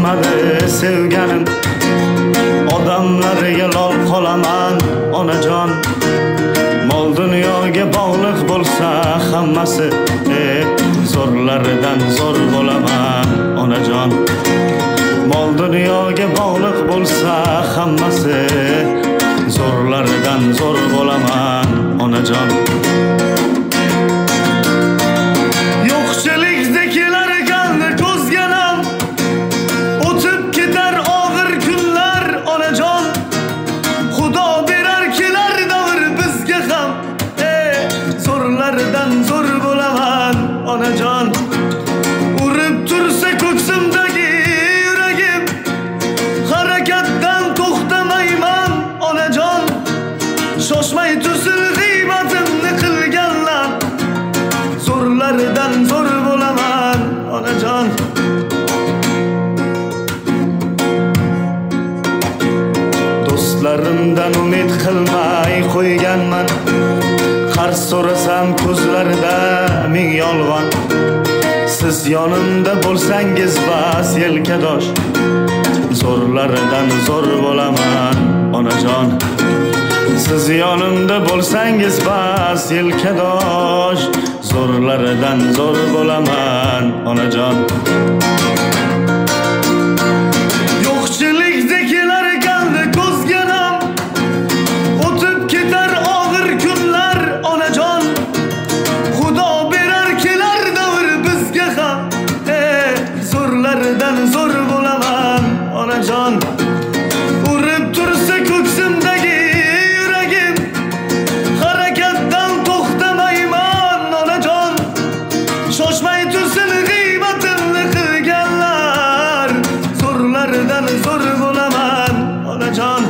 yetmadi sevganim. Odamlarga lol qolaman onajon. Mol dunyoga bog'liq bo'lsa hammasi, zo'rlaridan zo'r bo'laman onajon. Mol dunyoga bog'liq bo'lsa hammasi, zo'rlaridan zo'r bo'laman onajon. Yo'qchilikdagilar kalni ko'zganam, o'tib ketar og'ir kunlar onajon. Xudo berar kelar davr bizga ham, zo'rlaridan zo'r bo'laman onajon. Urib tursa ko'ksimdagi yuragim, harakatdan to'xtamayman onajon. Shoshmay tursin g'iybatimni qilganlar, zo'rlaridan zo'r bo'laman onajon. Do'stlarimdan umid qilmay qo'yganman, qarz so'rasam ko'zlarida ming yolg'on. Siz yonimda bo'lsangiz bas yelkadosh, zo'rlaridan zo'r bo'laman onajon. Siz yonimda bo'lsangiz bas yelkadosh, zo'rlaridan zo'r bo'laman onajon. Yo'qchilikdagilar kalni ko'zganam, o'tib ketar og'ir kunlar onajon. Xudo berar kelar davr bizga ham, zo'rlaridan zo'r bo'laman onajon. Urib tursa ko'ksimdagi yuragim, harakatdan to'xtamayman onajon. Shoshmay tursin g'iybatimni qilganlar, zo'rlaridan zo'r bo'laman onajon.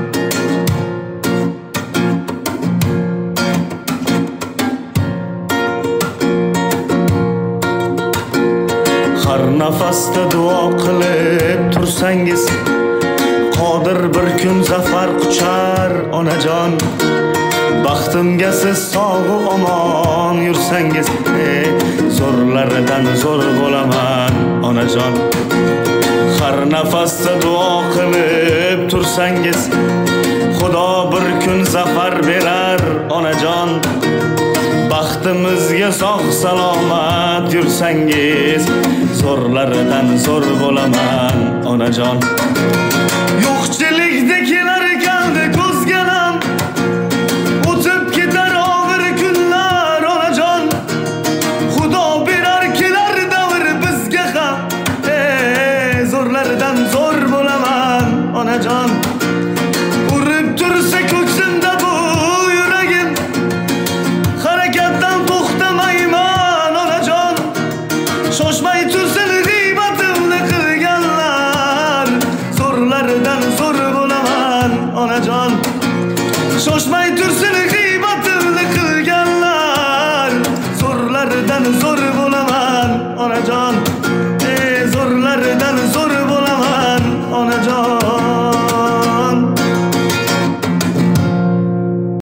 Har nafasda duo qilib tursangiz, qodir bir kun zafar quchar onajon. Baxtimga siz sog' omon yursangiz, zo'rlaridan zo'r bo'laman onajon. Har nafasda duo qilib tursangiz, Xudo bir kun zafar berar onajon. Baxtimizga sog' salomat yursangiz, zo'rlaridan zo'r bo'laman onajon. Yo'qchilikdagilar kalni ko'zganam, o'tib ketar og'ir kunlar onajon. Xudo berar kelar davr bizga ham, zo'rlaridan zo'r bo'laman onajon. Urib tursa ko'ksimda bu yuragim, harakatdan to'xtamayman onajon. Shoshmay tursin g'iybatimni qilganlar, zo'rlaridan zo'r bo'laman onajon. Shoshmay tursin g'iybatimni qilganlar, zo'rlaridan zo'r